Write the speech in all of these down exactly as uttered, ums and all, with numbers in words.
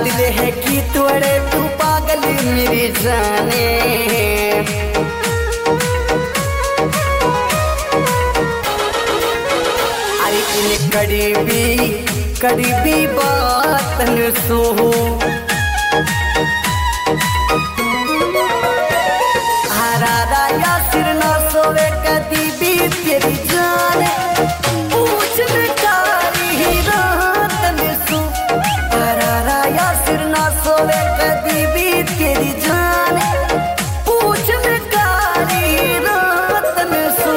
दिल है कि तोड़े तू पागल मेरी जाने। अरे इन करीबी करीबी बात न सो हरारा या सिर ना सोवे कदी भी तेरी जाने। पूछ बेकारी रात न सो हरारा या सिर ना सोवे कदी भी तेरी जाने। पूछ बेकारी रात न सो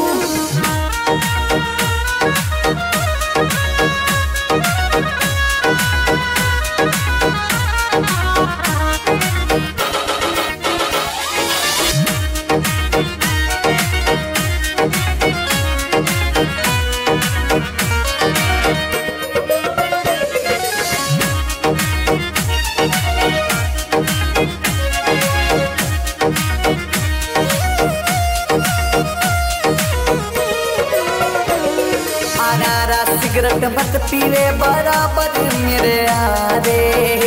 सिगरेट मत पीवे बराबर मेरे यारे।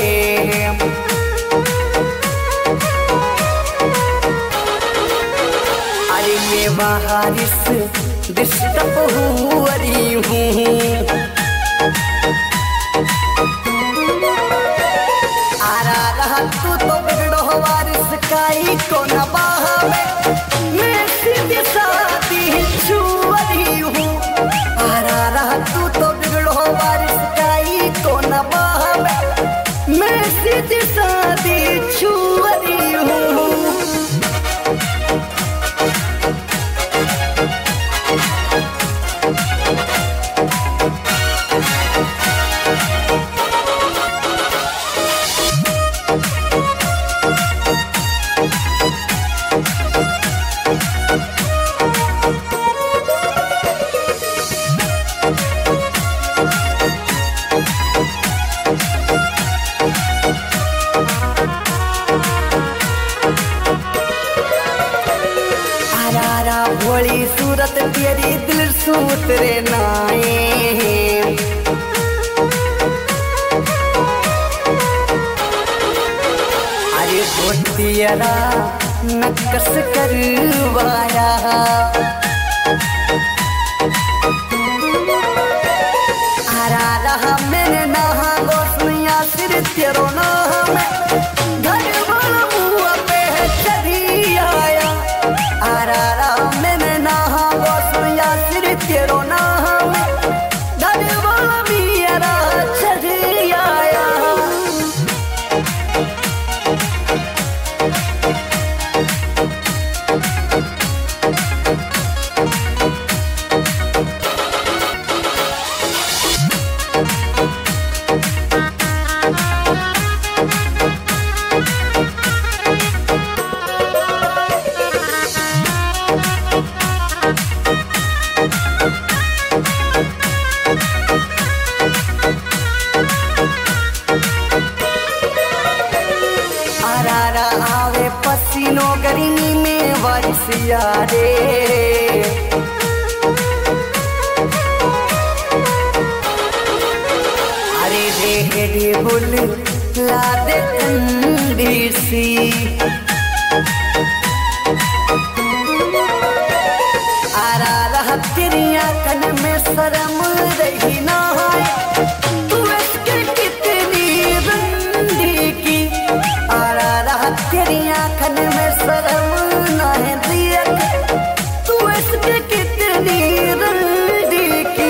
अरे ये बारिश डिस्टर्ब हो रही हूँ। आरा रहा तू तो बिगड़ो बारिश काई को न बहावे। मैं सीधी सादी छू रही हूँ। आरा रहा तू तो बिगड़ो बारिश काई को न बहावे। मैं सीधी सादी छू रही हूँ। भोली सूरत तेरी दिल सूतरे नाए। अरे भोटियरा नक्कस करवाया। हरा रहा मैंने नहा गोसनिया सिर तेरो नाम घर वाला मुआ पे चढ़ी आया। हरा तेरो नाम घर वाला मेरा चढ़ आया। आवे पसीनो गर्मी में बरसिया रे। अरे रे बुल ला दे ठंडी सी। आरा रहा तेरी आँखन में शर्म रही ना है। तू इसके कितनी रंडी की। आरा रहा तेरी आँखन में शर्म ना है दिया। तू इसके कितनी रंडी की।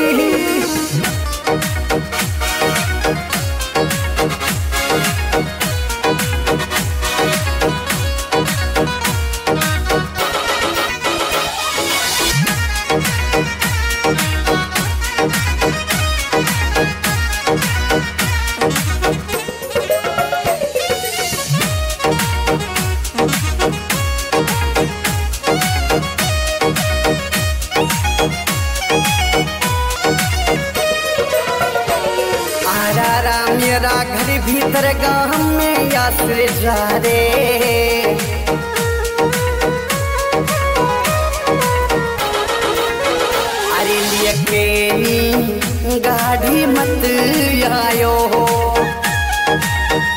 मेरा घर भीतर गाँव में यात्रे जा रे। अरे लिए के गाड़ी मत आयो हो।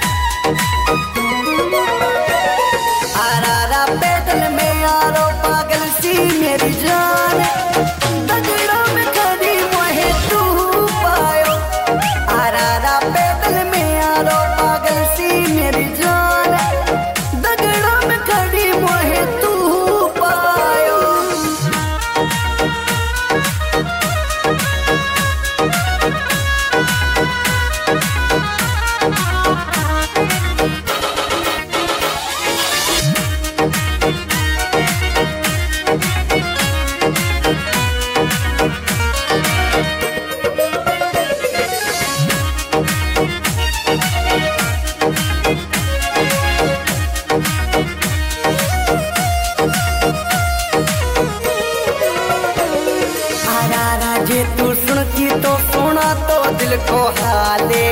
तो दिल को हाले।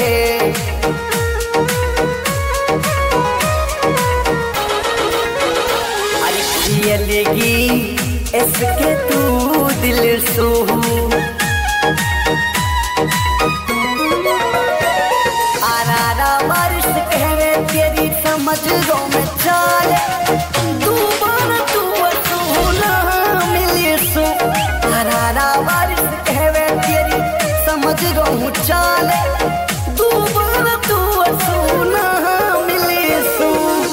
अरे पियलेगी इसके तू दिल सू, आरारा बारिश कहवे तेरी समझ रो में चाले, तू बार तू सुना मिली सो। आरारा बारिश कहवे तेरी समझ रो में चाले, तू बार तू सुना मिली सो।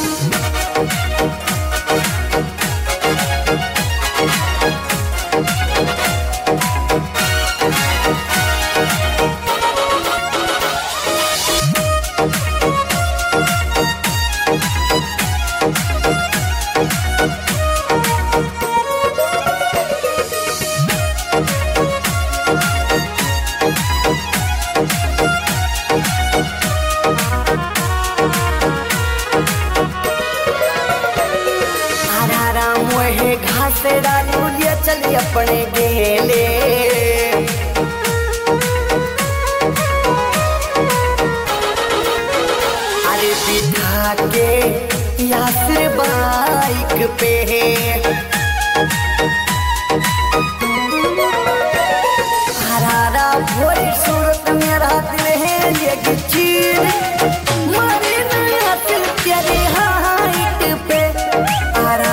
घासे डालू लिया चली अपने गेले, अरे बिठा के यासिर बाइक पे